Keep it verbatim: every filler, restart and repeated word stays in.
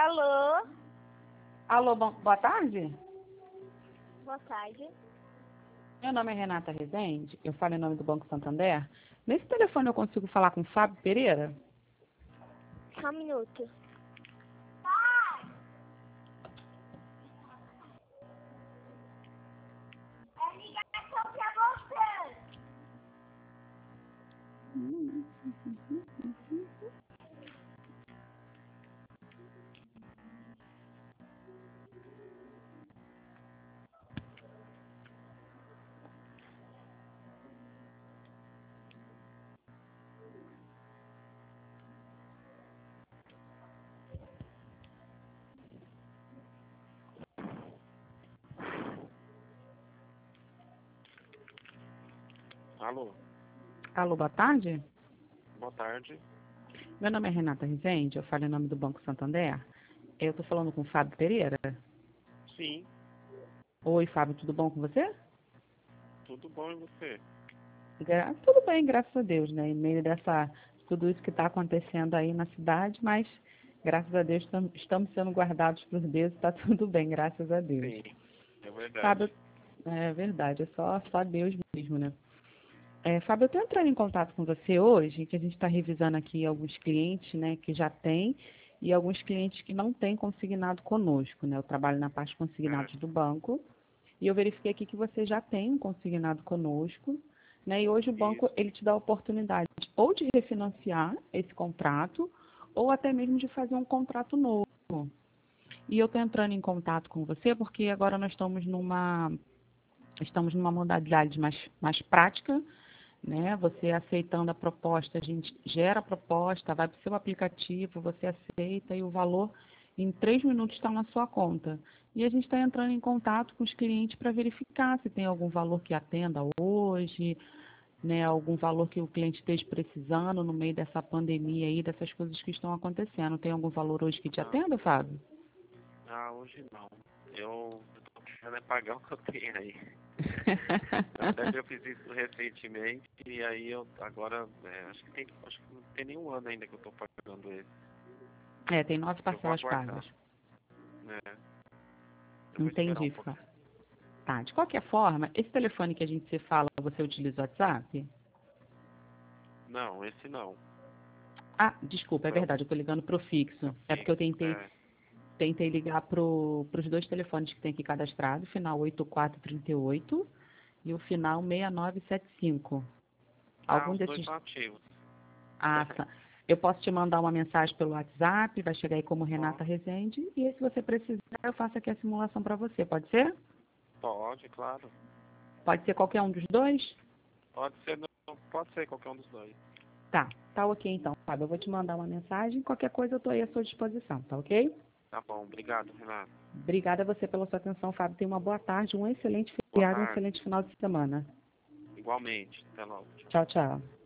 Alô? Alô, bom, boa tarde. Boa tarde. Meu nome é Renata Rezende, eu falo em nome do Banco Santander. Nesse telefone eu consigo falar com o Fábio Pereira? Só um minuto. É ligação pra você. Alô, Alô, boa tarde. boa tarde. Meu nome é Renata Rezende, eu falo em nome do Banco Santander. Eu estou falando com o Fábio Pereira. Sim, Oi, Fábio, tudo bom com você? tudo bom e você? Gra- Tudo bem, graças a Deus, né? Em meio dessa tudo isso que está acontecendo aí na cidade, mas graças a Deus tam- estamos sendo guardados por Deus, está tudo bem, graças a Deus. Sim, é verdade. Fábio, é verdade, é só, só Deus mesmo, né? É, Fábio, eu estou entrando em contato com você hoje, que a gente está revisando aqui alguns clientes, né, que já têm e alguns clientes que não têm consignado conosco, né? Eu trabalho na parte consignados do banco e eu verifiquei aqui que você já tem um consignado conosco, né? E hoje o banco Isso. ele te dá a oportunidade ou de refinanciar esse contrato ou até mesmo de fazer um contrato novo. E eu estou entrando em contato com você porque agora nós estamos numa estamos numa modalidade mais, mais prática, né? Você aceitando a proposta, a gente gera a proposta, vai para o seu aplicativo, você aceita e o valor em três minutos está na sua conta. E a gente está entrando em contato com os clientes para verificar se tem algum valor que atenda hoje, né? Algum valor que o cliente esteja precisando no meio dessa pandemia aí, dessas coisas que estão acontecendo. Tem algum valor hoje que te Ah, atenda, Fábio? ah, hoje não. Eu tô querendo é pagar o que eu tenho aí. Na verdade eu fiz isso recentemente e aí eu agora é, acho que tem acho que não tem nenhum ano ainda que eu tô pagando ele. É, tem nove Eu vou parcelas aguardar, pagas. né? Eu vou esperar Entendi, um Fábio. pouquinho. Tá, de qualquer forma, esse telefone que a gente se fala, você utiliza o WhatsApp? Não, esse não. Ah, desculpa, é É o, verdade, eu estou ligando para o é fixo. o É porque eu fixo. tentei, É, tentei ligar para os dois telefones que tem aqui cadastrado, o final oito quatro três oito e o final seis nove sete cinco. ah, Algum os dois desses. são ativos. Ah, tá. Eu posso te mandar uma mensagem pelo WhatsApp, vai chegar aí como Ó, Renata Rezende, e aí, se você precisar, eu faço aqui a simulação para você, pode ser? pode, claro. Pode ser qualquer um dos dois? Pode ser, não, pode ser qualquer um dos dois. Tá, tá ok então, Fábio. Eu vou te mandar uma mensagem, qualquer coisa eu estou aí à sua disposição, tá ok? Tá bom, obrigado, Renato. Obrigada a você pela sua atenção, Fábio. Tenha uma boa tarde, um excelente Boa feriado, um tarde. excelente final de semana. Igualmente. Até logo. Tchau. Tchau, tchau.